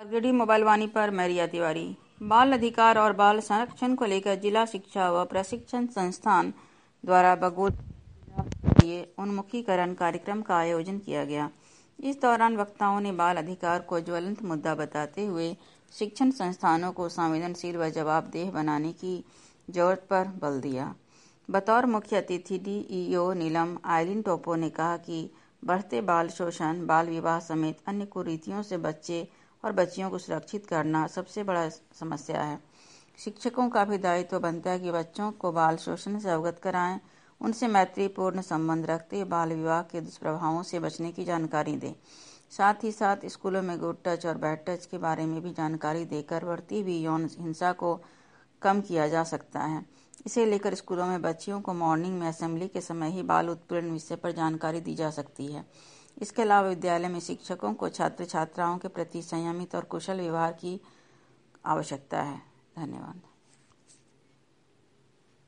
RJD mobile वाणी पर मैरिया तिवारी। बाल अधिकार और बाल संरक्षण को लेकर जिला शिक्षा व प्रशिक्षण संस्थान द्वारा बगोदरा के लिए उन्मुखीकरण कार्यक्रम का आयोजन किया गया। इस दौरान वक्ताओं ने बाल अधिकार को ज्वलंत मुद्दा बताते हुए शिक्षण संस्थानों को संवेदनशील व जवाबदेह बनाने की जरूरत पर बल दिया। बतौर मुख्य अतिथि डीईओ नीलम आइलिन टोपो ने कहा कि बढ़ते बाल शोषण, बाल विवाह समेत अन्य कुरीतियों से बच्चे और बच्चियों को सुरक्षित करना सबसे बड़ा समस्या है। शिक्षकों का भी दायित्व बनता है कि बच्चों को बाल शोषण से अवगत कराएं, उनसे मैत्रीपूर्ण संबंध रखते बाल विवाह के दुष्प्रभावों से बचने की जानकारी दें। साथ ही साथ स्कूलों में गुड टच और बैड टच के बारे में भी जानकारी देकर बढ़ती हुई यौन हिंसा को कम किया जा सकता है। इसे लेकर स्कूलों में बच्चियों को मॉर्निंग में असेंबली के समय ही बाल उत्पीड़न विषय पर जानकारी दी जा सकती है। इसके अलावा विद्यालय में शिक्षकों को छात्र छात्राओं के प्रति संयमित और कुशल व्यवहार की आवश्यकता है। धन्यवाद।